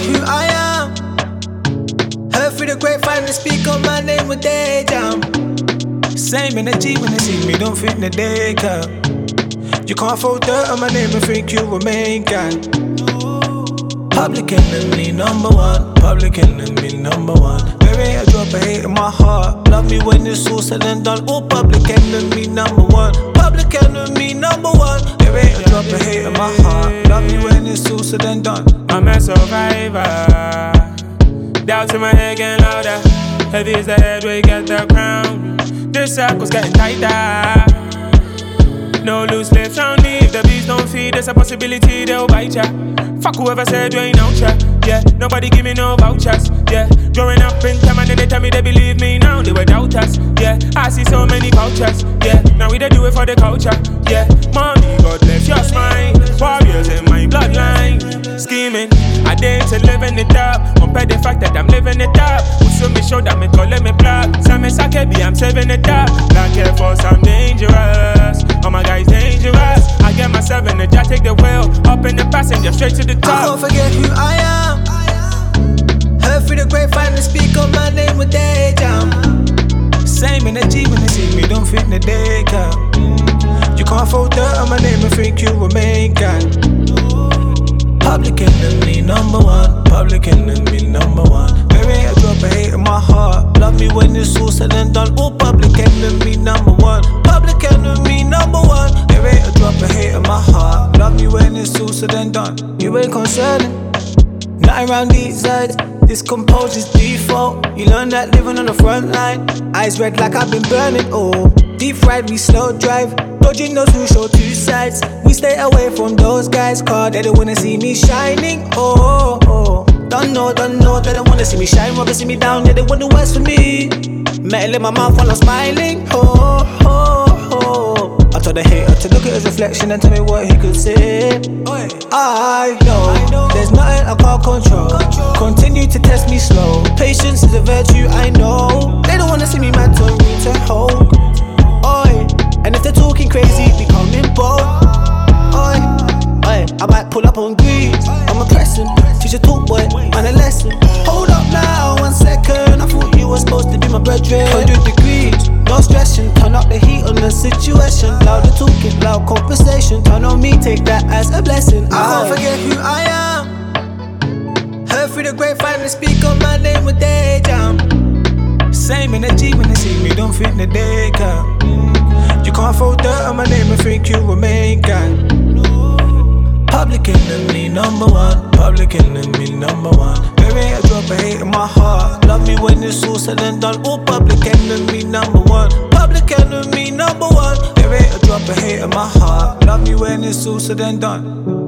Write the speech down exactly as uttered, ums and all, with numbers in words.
who I am. Heard through the grapevine they speak on my name when they jam. Same energy when they see me, don't think that they can. You can't throw dirt on my name and think you remain gang. Public enemy number one, public enemy number one. There ain't a drop of hate in my heart. Love me when it's all said and done. Oh, public enemy number one, public enemy number one. There ain't a drop of hate in my heart. Love me when it's all said and done. I'm a survivor. Doubts in my head getting louder. Heavy is the head where you get the crown. This circle's getting tighter. No loose lips on me. If the bees don't feed, there's a possibility they'll bite ya. Fuck whoever said you ain't out ya. Yeah, nobody give me no vouchers. Yeah, growing up in time and then they tell me they believe me now. They were doubters. Yeah, I see so many cultures. Yeah, now we they do it for the culture. Yeah, mommy, God bless your smile. Warriors in my bloodline. Scheming, I dare to living it up. Compare the fact that I'm living it up. So me show that me calling me black. Some is Sakebi, I'm saving it up. Black Air Force, I'm dangerous. All my guys dangerous. I get myself in the jet, take the wheel. Up in the passenger, straight to the top. I can't forget who I am. Heard through the grapevine they speak on my name when they jam. Same energy when they see me, don't think that they can. You can't throw dirt on my name and think you remain gang. Public enemy number one, public enemy number one. There ain't a drop of hate in my heart. Love me when it's all said and done. Oh, public enemy number one, public enemy number one. There ain't a drop of hate in my heart. Love me when it's all said and done. You ain't concerning, nothing around these sides. This composure's default. You learn that living on the front line. Eyes red like I've been burning. Oh, deep fried, we slow drive. Dodging those who show two sides. We stay away from those guys, cause they don't wanna see me shining. Oh, oh, oh. Don't know, don't know, they don't wanna see me shine. Rather see me down, yeah, they want the worst for me. Metal in my mouth while I'm smiling. Oh, oh, oh. I told the hater to look at his reflection and tell me what he could say. I know, there's nothing I can't control. Continue to test me slow. Patience is a virtue, I know. They don't wanna see me mad, turn me to hold. Oi, and if they're talking crazy, becoming bold. Oi, oi, I might pull up on grease. I'm a pressing, teach a talk boy, and a lesson. Hold up now, one second. I thought you were supposed to be my brethren. Hundred degrees, no stressing. Turn up the heat on the situation. Louder talking, loud conversation. Turn on me, take that as a blessing. I can't forget who I am. Heard through the grapevine they speak on my name when they jam. Same energy when they see me, don't think that they can. You can't throw dirt on my name and think you remain gang. Public enemy number one, public enemy number one. There ain't a drop of hate in my heart. Love me when it's all said and done. Oh, public enemy number one, public enemy number one. There ain't a drop of hate in my heart. Love me when it's all said and done.